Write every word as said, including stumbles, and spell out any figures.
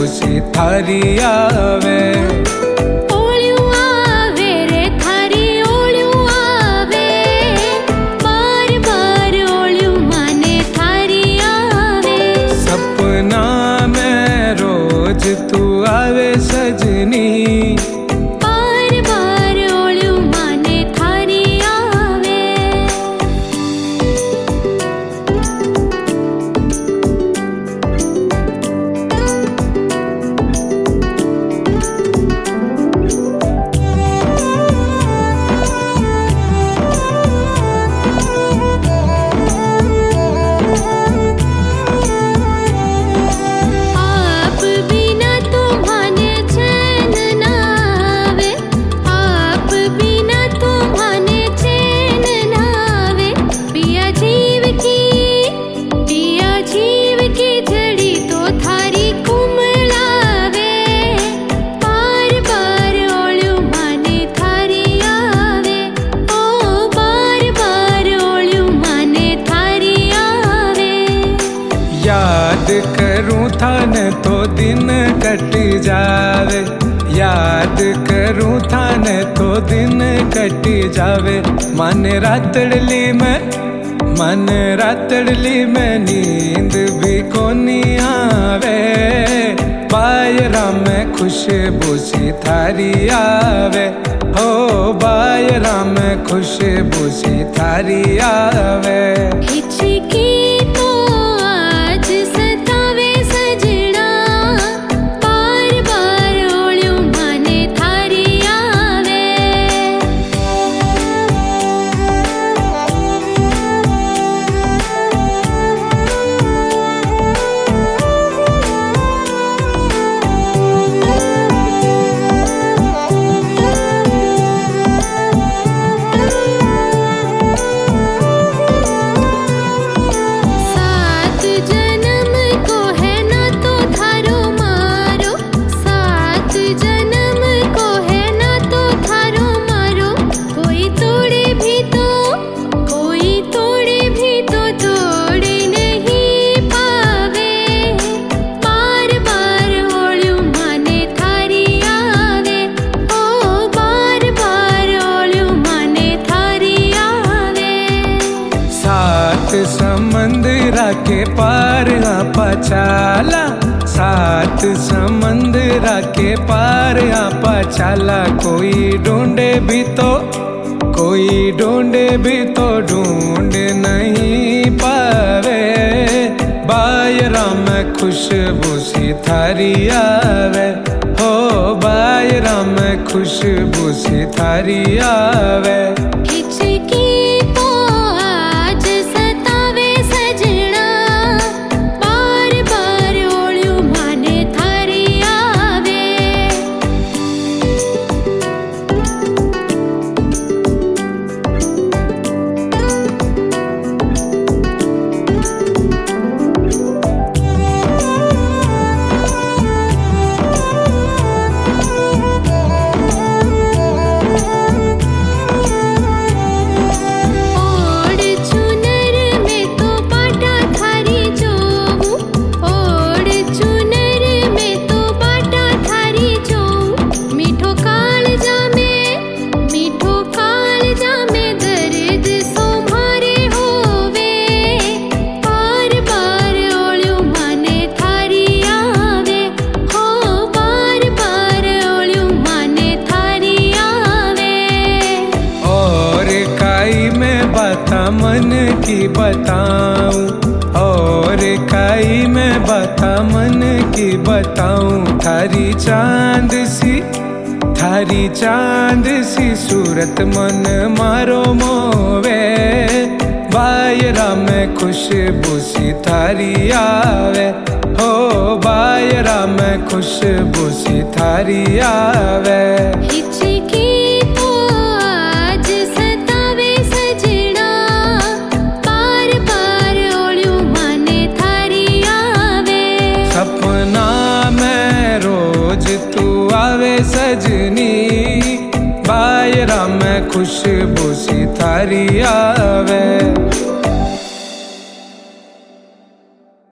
सी थारी आवे। तू आवे सजनी बार बार ओळ्यू माने थारी आवे। याद करूं थाने तो दिन कट जावे, याद करूं थाने तो दिन कट जावे। मन रातड़ली में मन रातड़ली में नींद भी कोनी आवे। बायरा में खुशबू सी थारी आवे, हो बायरा में खुशबू सी थारी आवे। समंदरा के पार आपा चाला, सात समंदरा के पार आपा चाला। कोई ढूंढे भी तो कोई ढूंढे भी तो ढूंढ नहीं पावे। बायरा में खुशबू सी थारी आवे, हो बायरा में खुशबू सी थारी आवे। मन की बताऊं और काई मैं बता मन की बताऊं। थारी चांद सी थारी चांद सी सूरत मन मारो मोवे। बायरा में खुशबू सी थारी आवे, हो बायरा में खुशबू सी थारी आवे। सपना में रोज तू आवे सजनी, बायरा में खुशबू सी थारी आवे।